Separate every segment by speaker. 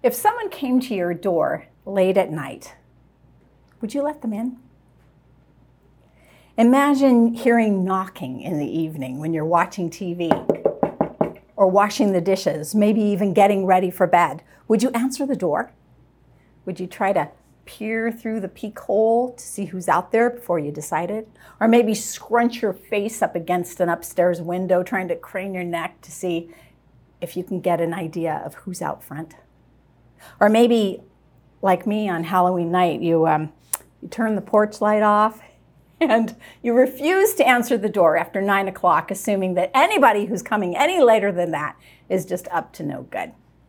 Speaker 1: If someone came to your door late at night, would you let them in? Imagine hearing knocking in the evening when you're watching TV or washing the dishes, maybe even getting ready for bed. Would you answer the door? Would you try to peer through the peek hole to see who's out there before you decided? Or maybe scrunch your face up against an upstairs window, trying to crane your neck to see if you can get an idea of who's out front? Or maybe, like me on Halloween night, you turn the porch light off and you refuse to answer the door after 9 o'clock, assuming that anybody who's coming any later than that is just up to no good.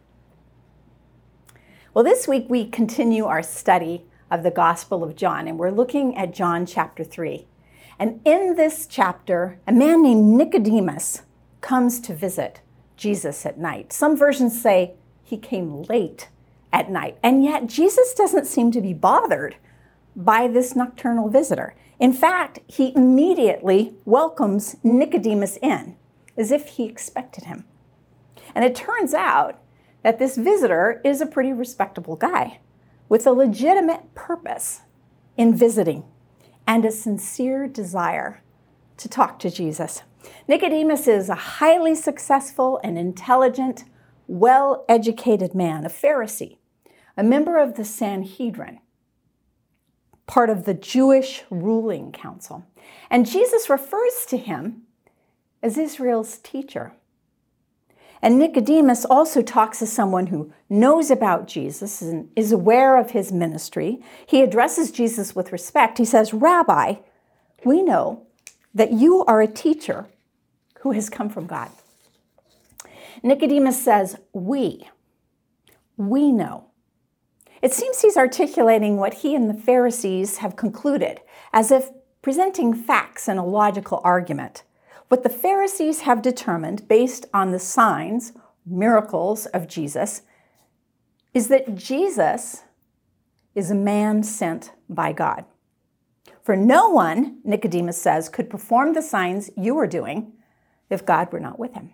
Speaker 1: Well, this week we continue our study of the Gospel of John, and we're looking at John chapter 3. And in this chapter, a man named Nicodemus comes to visit Jesus at night. Some versions say he came late at night, and yet Jesus doesn't seem to be bothered by this nocturnal visitor. In fact, he immediately welcomes Nicodemus in, as if he expected him. And it turns out that this visitor is a pretty respectable guy with a legitimate purpose in visiting and a sincere desire to talk to Jesus. Nicodemus is a highly successful and intelligent, well-educated man, a Pharisee, a member of the Sanhedrin, part of the Jewish ruling council. And Jesus refers to him as Israel's teacher. And Nicodemus also talks as someone who knows about Jesus and is aware of his ministry. He addresses Jesus with respect. He says, "Rabbi, we know that you are a teacher who has come from God." Nicodemus says, we know. It seems he's articulating what he and the Pharisees have concluded, as if presenting facts in a logical argument. What the Pharisees have determined, based on the signs, miracles of Jesus, is that Jesus is a man sent by God. For no one, Nicodemus says, could perform the signs you are doing if God were not with him.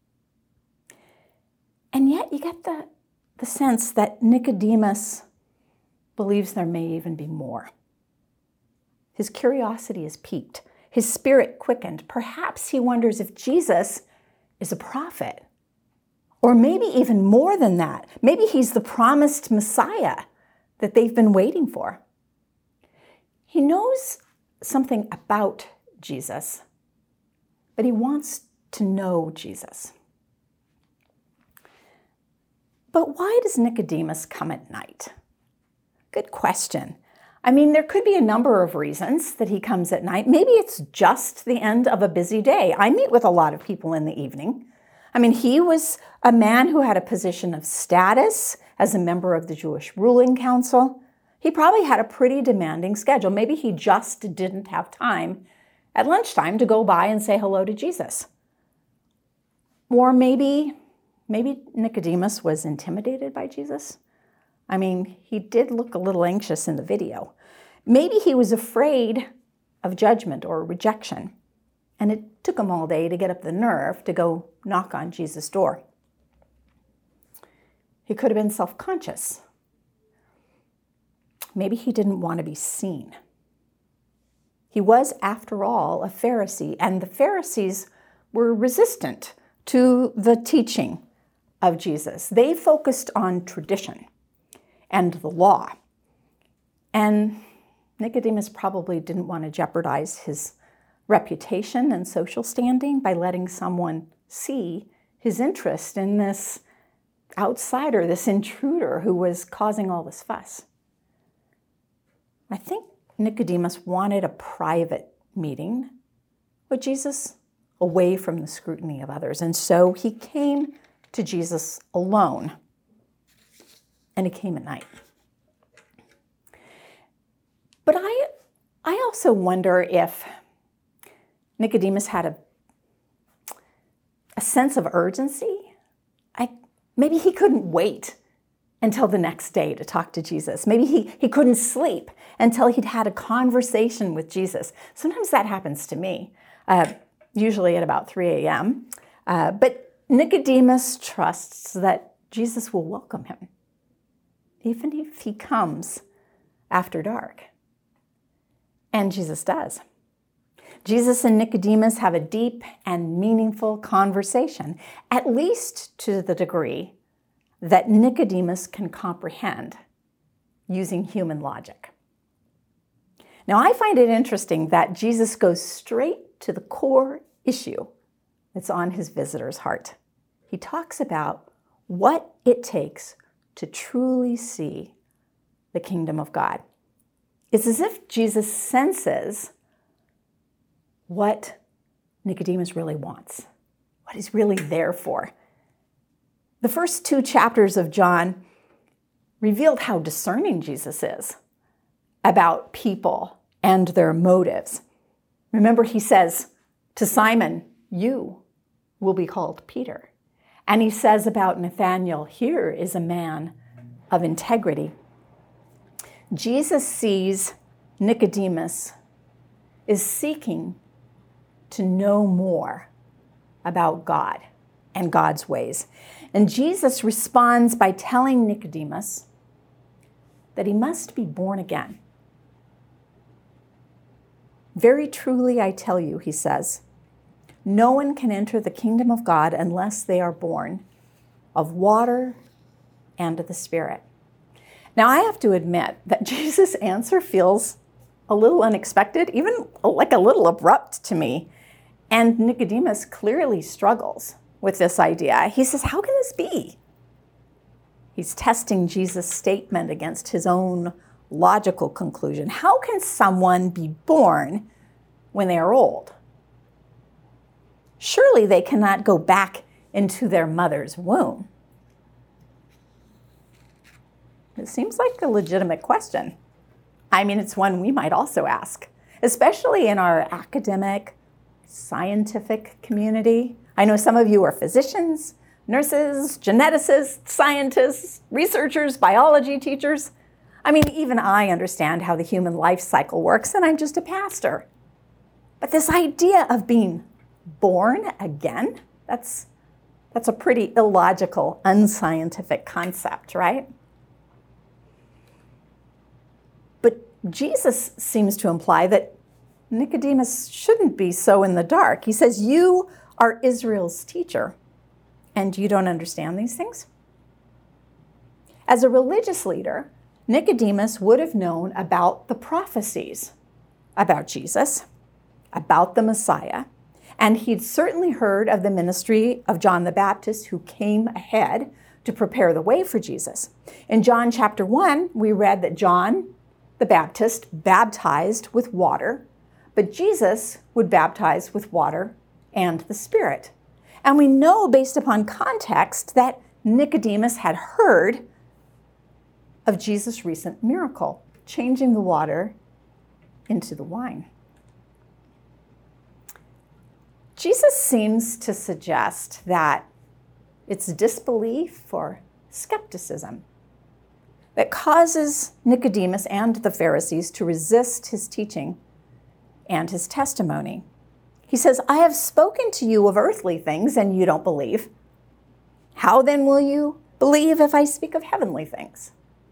Speaker 1: And yet you get the sense that Nicodemus believes there may even be more. His curiosity is piqued. His spirit quickened. Perhaps he wonders if Jesus is a prophet, or maybe even more than that. Maybe he's the promised Messiah that they've been waiting for. He knows something about Jesus, but he wants to know Jesus. But why does Nicodemus come at night? Good question. I mean, there could be a number of reasons that he comes at night. Maybe it's just the end of a busy day. I meet with a lot of people in the evening. I mean, he was a man who had a position of status as a member of the Jewish ruling council. He probably had a pretty demanding schedule. Maybe he just didn't have time at lunchtime to go by and say hello to Jesus. Or maybe Nicodemus was intimidated by Jesus. I mean, he did look a little anxious in the video. Maybe he was afraid of judgment or rejection, and it took him all day to get up the nerve to go knock on Jesus' door. He could have been self-conscious. Maybe he didn't want to be seen. He was, after all, a Pharisee, and the Pharisees were resistant to the teaching of Jesus. They focused on tradition and the law. And Nicodemus probably didn't want to jeopardize his reputation and social standing by letting someone see his interest in this outsider, this intruder who was causing all this fuss. I think Nicodemus wanted a private meeting with Jesus away from the scrutiny of others. And so he came to Jesus alone. And he came at night. But I also wonder if Nicodemus had a sense of urgency. Maybe he couldn't wait until the next day to talk to Jesus. Maybe he couldn't sleep until he'd had a conversation with Jesus. Sometimes that happens to me, usually at about 3 a.m. But Nicodemus trusts that Jesus will welcome him even if he comes after dark. And Jesus does. Jesus and Nicodemus have a deep and meaningful conversation, at least to the degree that Nicodemus can comprehend using human logic. Now, I find it interesting that Jesus goes straight to the core issue that's on his visitor's heart. He talks about what it takes to truly see the kingdom of God. It's as if Jesus senses what Nicodemus really wants, what he's really there for. The first 2 chapters of John revealed how discerning Jesus is about people and their motives. Remember, he says to Simon, "You will be called Peter." And he says about Nathanael, "Here is a man of integrity." Jesus sees Nicodemus is seeking to know more about God and God's ways. And Jesus responds by telling Nicodemus that he must be born again. "Very truly I tell you," he says, "no one can enter the kingdom of God unless they are born of water and of the Spirit." Now, I have to admit that Jesus' answer feels a little unexpected, even like a little abrupt to me. And Nicodemus clearly struggles with this idea. He says, "How can this be?" He's testing Jesus' statement against his own logical conclusion. How can someone be born when they are old? Surely they cannot go back into their mother's womb. It seems like a legitimate question. I mean, it's one we might also ask, especially in our academic, scientific community. I know some of you are physicians, nurses, geneticists, scientists, researchers, biology teachers. I mean, even I understand how the human life cycle works, and I'm just a pastor. But this idea of being born again, that's a pretty illogical, unscientific concept, right? But Jesus seems to imply that Nicodemus shouldn't be so in the dark. He says, "You are Israel's teacher, and you don't understand these things?" As a religious leader, Nicodemus would have known about the prophecies about Jesus, about the Messiah, and he'd certainly heard of the ministry of John the Baptist, who came ahead to prepare the way for Jesus. In John chapter 1, we read that John the Baptist baptized with water, but Jesus would baptize with water and the Spirit. And we know, based upon context, that Nicodemus had heard of Jesus' recent miracle, changing the water into the wine. Jesus seems to suggest that it's disbelief or skepticism that causes Nicodemus and the Pharisees to resist his teaching and his testimony. He says, "I have spoken to you of earthly things and you don't believe. How then will you believe if I speak of heavenly things?"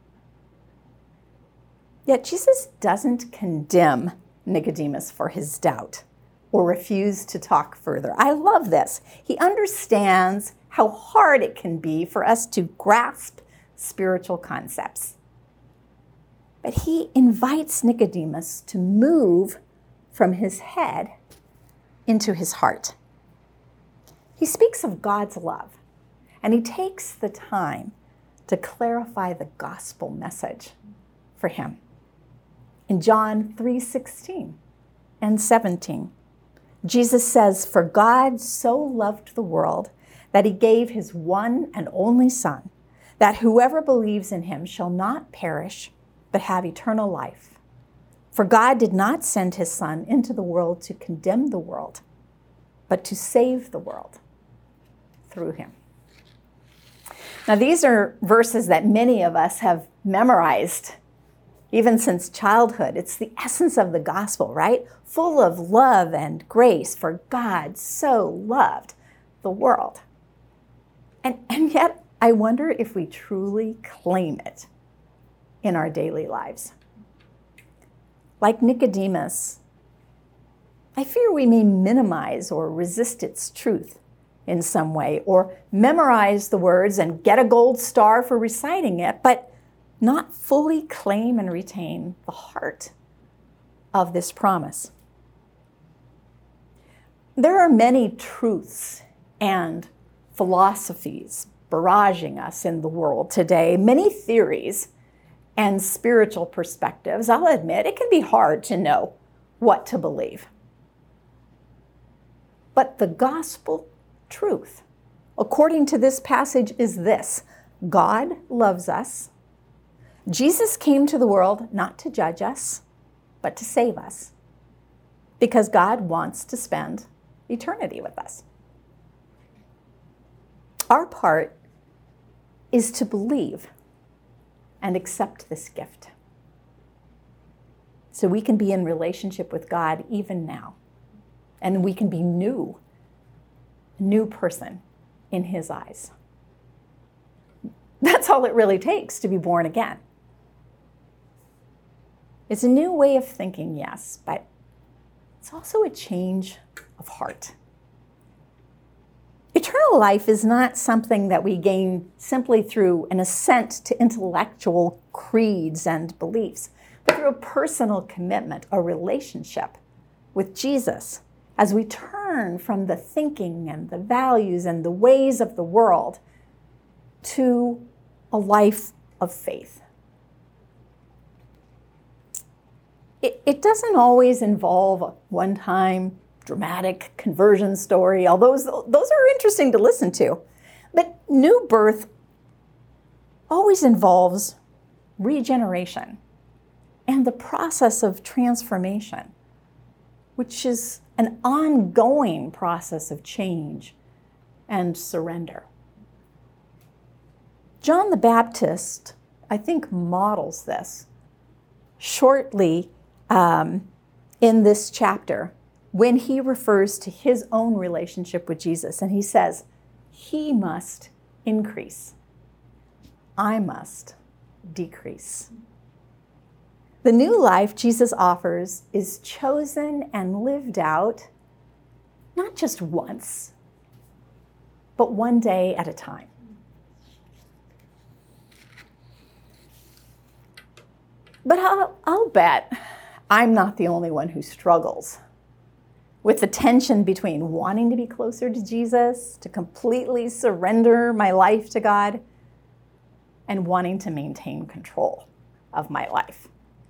Speaker 1: Yet Jesus doesn't condemn Nicodemus for his doubt or refuse to talk further. I love this. He understands how hard it can be for us to grasp spiritual concepts. But he invites Nicodemus to move from his head into his heart. He speaks of God's love, and he takes the time to clarify the gospel message for him. In John 3:16 and 17, Jesus says, "For God so loved the world that he gave his one and only Son, that whoever believes in him shall not perish, but have eternal life. For God did not send his Son into the world to condemn the world, but to save the world through him." Now, these are verses that many of us have memorized even since childhood. It's the essence of the gospel, right? Full of love and grace, for God so loved the world. And yet, I wonder if we truly claim it in our daily lives. Like Nicodemus, I fear we may minimize or resist its truth in some way, or memorize the words and get a gold star for reciting it, but not fully claim and retain the heart of this promise. There are many truths and philosophies barraging us in the world today, many theories and spiritual perspectives. I'll admit it can be hard to know what to believe. But the gospel truth, according to this passage, is this: God loves us. Jesus came to the world not to judge us, but to save us, because God wants to spend eternity with us. Our part is to believe and accept this gift, so we can be in relationship with God even now, and we can be new person in his eyes. That's all it really takes to be born again. It's a new way of thinking, yes, but it's also a change of heart. Eternal life is not something that we gain simply through an assent to intellectual creeds and beliefs, but through a personal commitment, a relationship with Jesus, as we turn from the thinking and the values and the ways of the world to a life of faith. It doesn't always involve a one-time dramatic conversion story, although those are interesting to listen to. But new birth always involves regeneration and the process of transformation, which is an ongoing process of change and surrender. John the Baptist, I think, models this shortly in this chapter when he refers to his own relationship with Jesus. And he says, he must increase. I must decrease. The new life Jesus offers is chosen and lived out, not just once, but one day at a time. But I'll bet I'm not the only one who struggles with the tension between wanting to be closer to Jesus, to completely surrender my life to God, and wanting to maintain control of my life.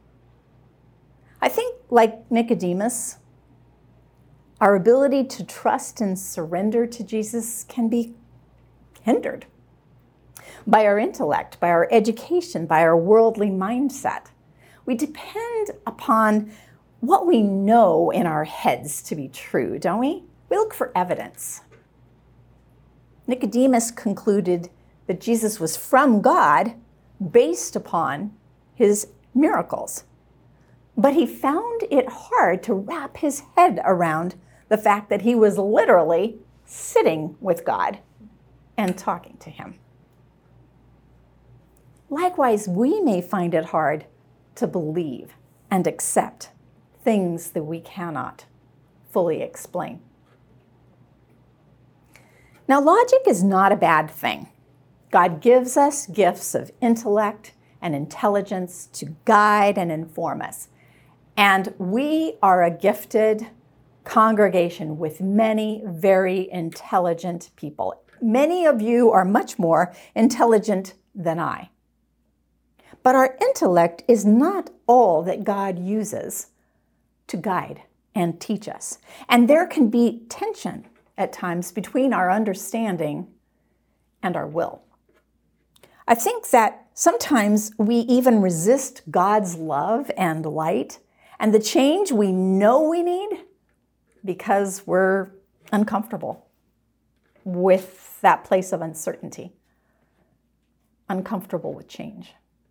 Speaker 1: I think, like Nicodemus, our ability to trust and surrender to Jesus can be hindered by our intellect, by our education, by our worldly mindset. We depend upon what we know in our heads to be true, don't we? We look for evidence. Nicodemus concluded that Jesus was from God based upon his miracles. But he found it hard to wrap his head around the fact that he was literally sitting with God and talking to him. Likewise, we may find it hard to believe and accept things that we cannot fully explain. Now, logic is not a bad thing. God gives us gifts of intellect and intelligence to guide and inform us. And we are a gifted congregation with many very intelligent people. Many of you are much more intelligent than I. But our intellect is not all that God uses to guide and teach us. And there can be tension at times between our understanding and our will. I think that sometimes we even resist God's love and light and the change we know we need because we're uncomfortable with that place of uncertainty, uncomfortable with change.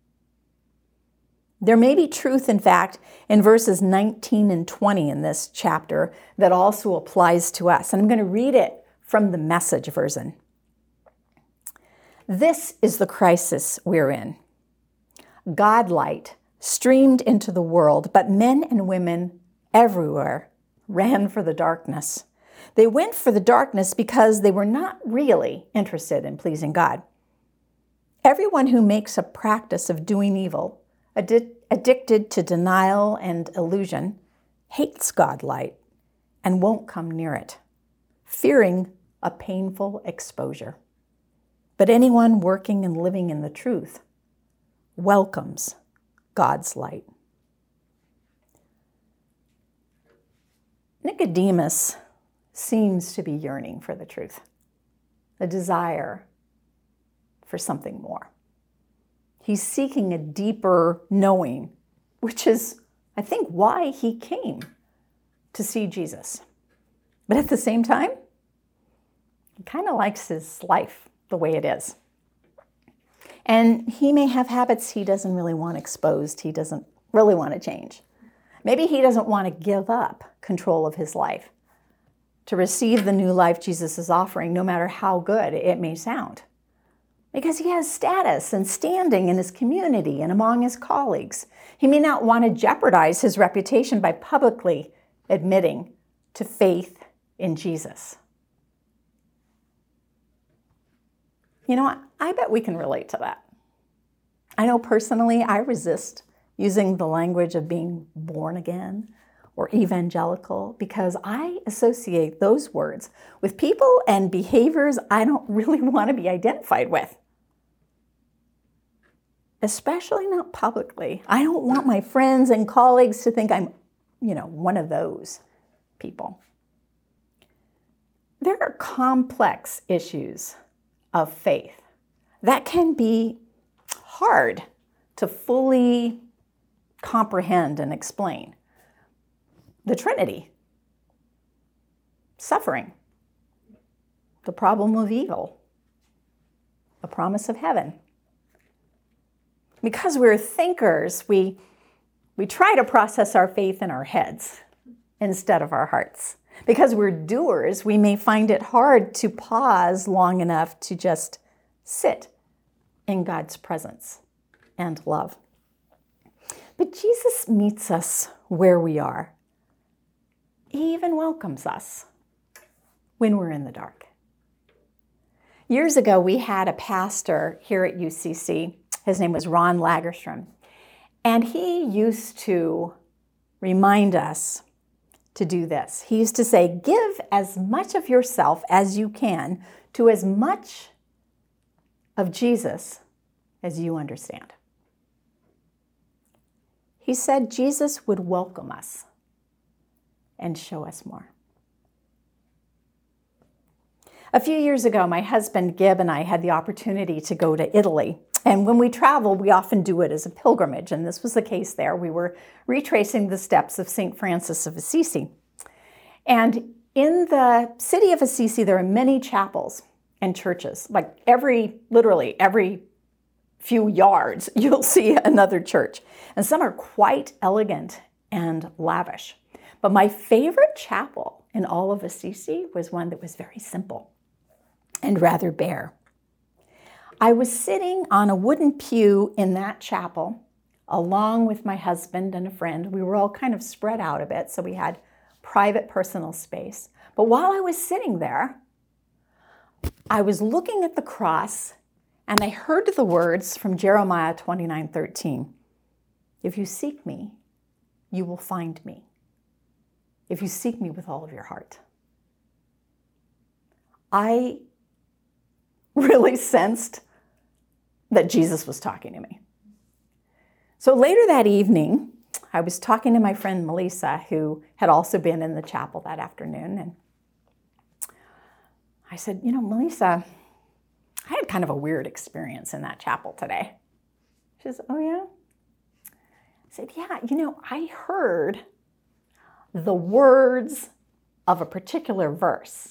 Speaker 1: There may be truth, in fact, in verses 19 and 20 in this chapter that also applies to us. And I'm going to read it from the Message version. This is the crisis we're in. God light streamed into the world, but men and women everywhere ran for the darkness. They went for the darkness because they were not really interested in pleasing God. Everyone who makes a practice of doing evil, addicted to denial and illusion, hates God light and won't come near it, fearing a painful exposure. But anyone working and living in the truth welcomes God's light. Nicodemus seems to be yearning for the truth, a desire for something more. He's seeking a deeper knowing, which is, I think, why he came to see Jesus. But at the same time, he kind of likes his life the way it is. And he may have habits he doesn't really want exposed. He doesn't really want to change. Maybe he doesn't want to give up control of his life to receive the new life Jesus is offering, no matter how good it may sound. Because he has status and standing in his community and among his colleagues. He may not want to jeopardize his reputation by publicly admitting to faith in Jesus. You know, I bet we can relate to that. I know personally I resist using the language of being born again or evangelical because I associate those words with people and behaviors I don't really want to be identified with. Especially not publicly. I don't want my friends and colleagues to think I'm, one of those people. There are complex issues of faith that can be hard to fully comprehend and explain. The Trinity, suffering, the problem of evil, the promise of heaven. Because we're thinkers, we try to process our faith in our heads instead of our hearts. Because we're doers, we may find it hard to pause long enough to just sit in God's presence and love. But Jesus meets us where we are. He even welcomes us when we're in the dark. Years ago, we had a pastor here at UCC. His name was Ron Lagerstrom. And he used to remind us to do this. He used to say, give as much of yourself as you can to as much of Jesus as you understand. He said Jesus would welcome us and show us more. A few years ago, my husband Gib and I had the opportunity to go to Italy. And when we travel, we often do it as a pilgrimage. And this was the case there. We were retracing the steps of St. Francis of Assisi. And in the city of Assisi, there are many chapels and churches. Like literally every few yards, you'll see another church. And some are quite elegant and lavish. But my favorite chapel in all of Assisi was one that was very simple and rather bare. I was sitting on a wooden pew in that chapel along with my husband and a friend. We were all kind of spread out a bit, so we had private personal space. But while I was sitting there, I was looking at the cross and I heard the words from Jeremiah 29:13. If you seek me, you will find me. If you seek me with all of your heart. I really sensed that Jesus was talking to me. So later that evening, I was talking to my friend Melissa, who had also been in the chapel that afternoon, and I said, Melissa, I had kind of a weird experience in that chapel today. She says, oh yeah? I said, yeah, I heard the words of a particular verse.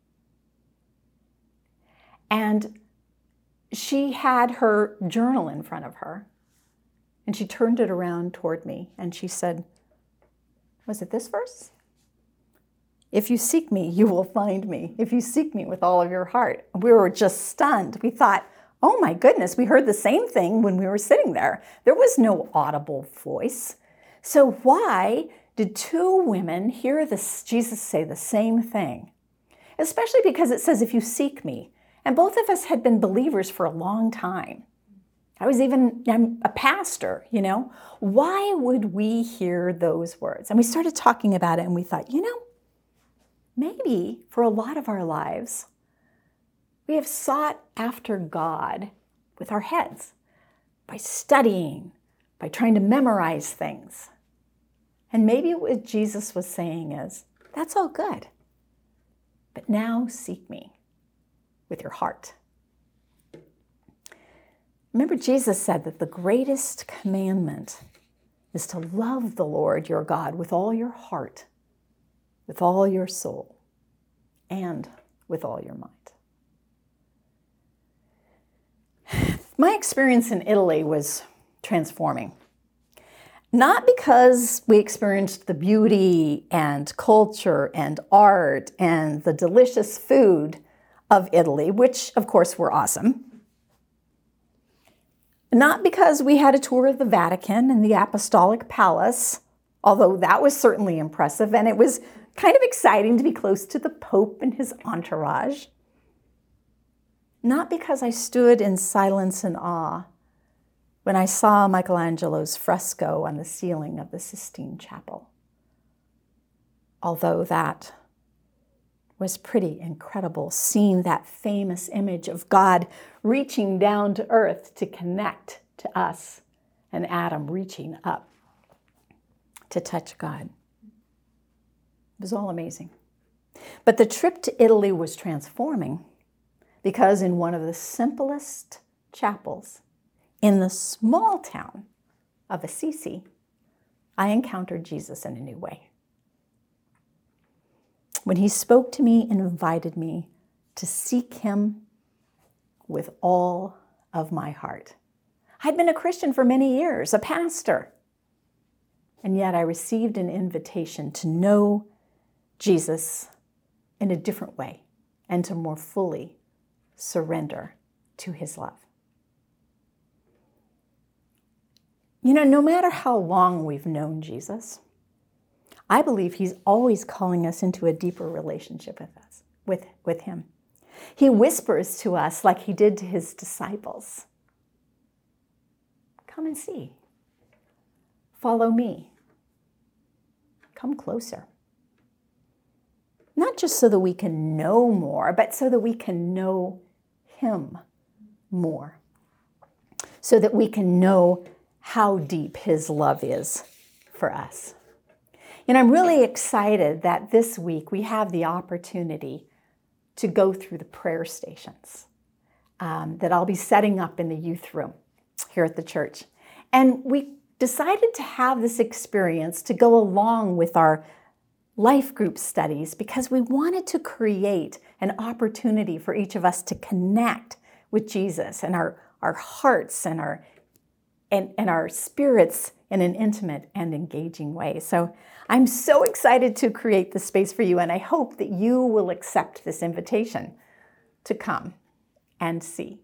Speaker 1: And she had her journal in front of her, and she turned it around toward me, and she said, was it this verse? If you seek me, you will find me. If you seek me with all of your heart. We were just stunned. We thought, oh my goodness, we heard the same thing when we were sitting there. There was no audible voice. So why did two women hear Jesus say the same thing? Especially because it says, if you seek me. And both of us had been believers for a long time. I'm a pastor, Why would we hear those words? And we started talking about it and we thought, maybe for a lot of our lives, we have sought after God with our heads, by studying, by trying to memorize things. And maybe what Jesus was saying is, that's all good, but now seek me with your heart. Remember, Jesus said that the greatest commandment is to love the Lord your God with all your heart, with all your soul, and with all your mind. My experience in Italy was transforming. Not because we experienced the beauty and culture and art and the delicious food of Italy, which of course were awesome. Not because we had a tour of the Vatican and the Apostolic Palace, although that was certainly impressive, and it was kind of exciting to be close to the Pope and his entourage. Not because I stood in silence and awe when I saw Michelangelo's fresco on the ceiling of the Sistine Chapel, although that was pretty incredible, seeing that famous image of God reaching down to earth to connect to us, and Adam reaching up to touch God. It was all amazing. But the trip to Italy was transforming because in one of the simplest chapels in the small town of Assisi, I encountered Jesus in a new way. When he spoke to me and invited me to seek him with all of my heart. I'd been a Christian for many years, a pastor, and yet I received an invitation to know Jesus in a different way and to more fully surrender to his love. No matter how long we've known Jesus, I believe he's always calling us into a deeper relationship with him. He whispers to us like he did to his disciples. Come and see. Follow me. Come closer. Not just so that we can know more, but so that we can know him more. So that we can know how deep his love is for us. And I'm really excited that this week we have the opportunity to go through the prayer stations that I'll be setting up in the youth room here at the church. And we decided to have this experience to go along with our life group studies because we wanted to create an opportunity for each of us to connect with Jesus and our hearts and our spirits in an intimate and engaging way. So I'm so excited to create the space for you, and I hope that you will accept this invitation to come and see.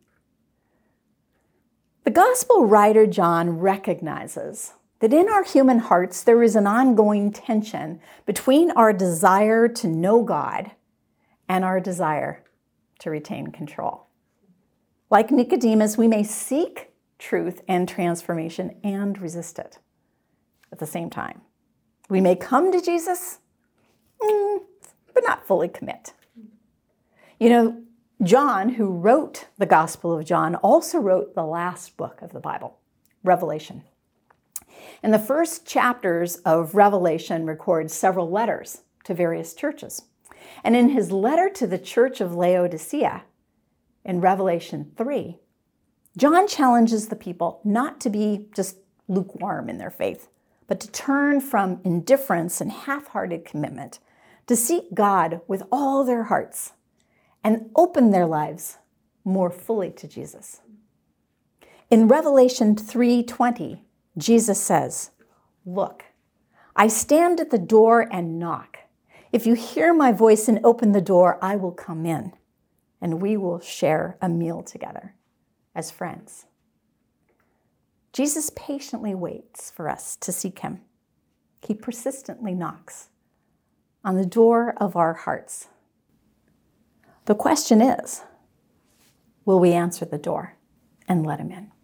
Speaker 1: The gospel writer John recognizes that in our human hearts there is an ongoing tension between our desire to know God and our desire to retain control. Like Nicodemus, we may seek truth and transformation and resist it at the same time. We may come to Jesus, but not fully commit. John, who wrote the Gospel of John, also wrote the last book of the Bible, Revelation. And the first chapters of Revelation record several letters to various churches. And in his letter to the church of Laodicea, in Revelation 3, John challenges the people not to be just lukewarm in their faith, but to turn from indifference and half-hearted commitment to seek God with all their hearts and open their lives more fully to Jesus. In Revelation 3:20, Jesus says, "Look, I stand at the door and knock. If you hear my voice and open the door, I will come in, and we will share a meal together. as friends. Jesus patiently waits for us to seek him. He persistently knocks on the door of our hearts. The question is, will we answer the door and let him in?